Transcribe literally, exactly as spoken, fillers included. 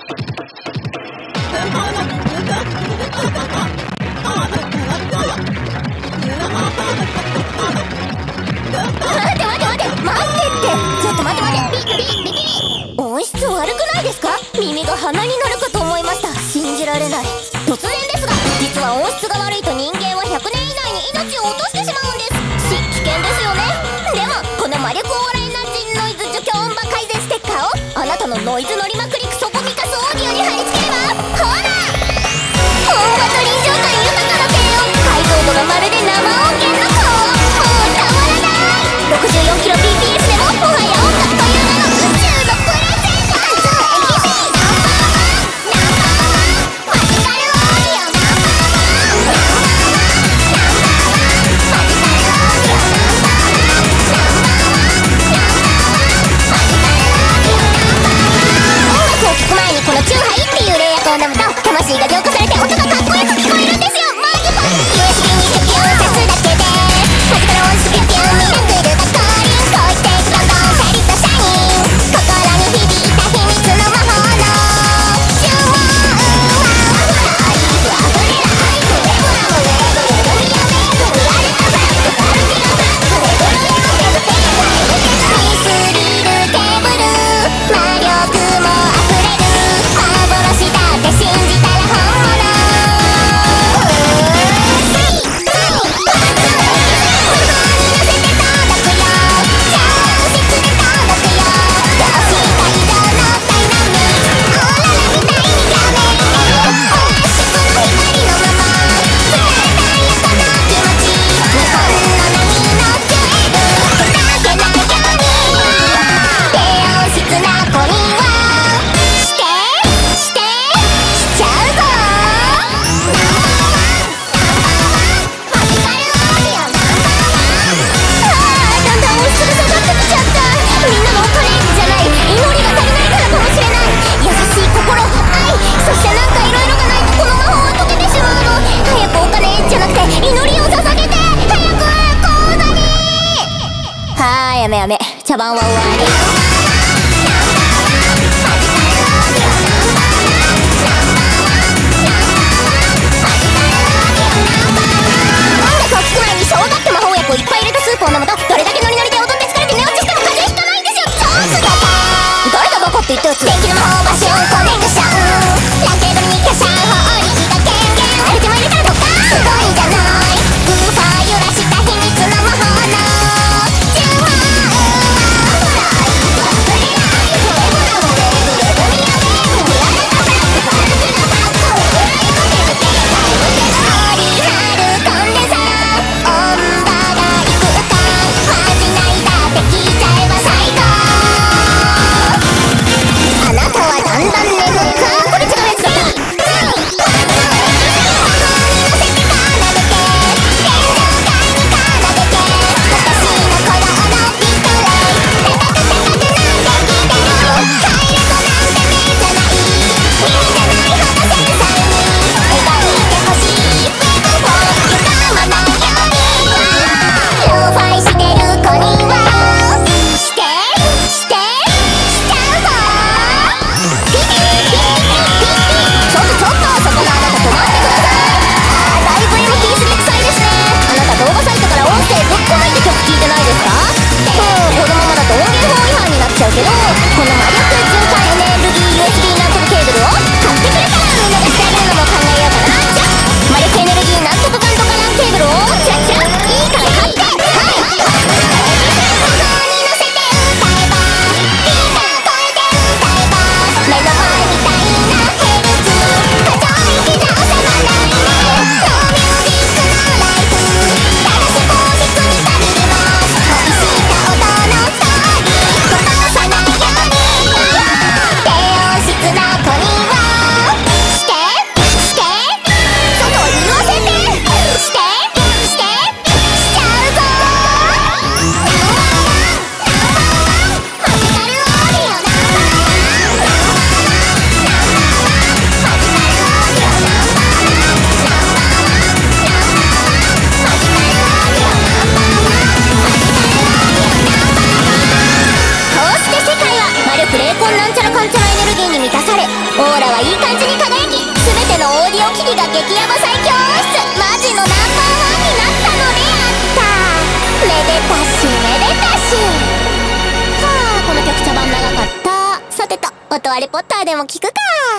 鼻になるかと思いました。信じられない。突然ですが、実は音質が悪いと人間はひゃくねん以内に命を落としてしまうんです。し、危険ですよね。でもこの魔力オーライナジンノイズ除去音波改善ステッカーをあなたのノイズ乗りまくりクソゴミカスオーディオに貼り付ければ、ほら音波と臨場感豊かな低音解像度がまるで生音源の高音、もうたまらない。 ろくじゅうよんキロビーピーエス でももはや音楽という名の宇宙のプレゼンター。このチューハイっていう霊薬を飲むと魂が浄化されて音がかっこよく聞こえるんですよ。マジか。 ユーエスビー にピュピュー挿すだけでマジカル音質ピュピューミラクルが降臨。こうしてどんどんパリッとシャイニン。心に響いた秘密の魔法の呪文はライフあふれライフエボラもウェーブルミアメーク見られたファックファルティオフラックエブルエオテブペイがエブテナミスリルテーブル魔力もあふれる幻だって信じたら本物。やめやめ、茶番は終わり。音楽を聴く前にしょうがって魔法薬をいっぱい入れたスープを飲むとどれだけノリノリで踊って疲れて寝落ちしても風邪ひかないんですよ。超すげた。誰がバカって言ったやつ。電気の魔法バシュンコネクションランケードにキャシャン法理が権限ある手前だからとかすごいんじゃない。ウーファー揺らした秘密の魔法のけど、この魔力循環エネルギー ユーエスビー なんとかケーブルを買ってくれたらみんなで使えるのも考えようかな。じゃあ魔力エネルギーなんとかかんとかランケーブルをチラチラいいから買って、はいここに乗せて歌えばピーター超えて歌えば目の前みたいなヘルツ過剰域じゃ収まらないね。巧妙リスクのライフただし口実に限ります。恋した音のストーリーこぼさないよ音割れポッターでも聞くか。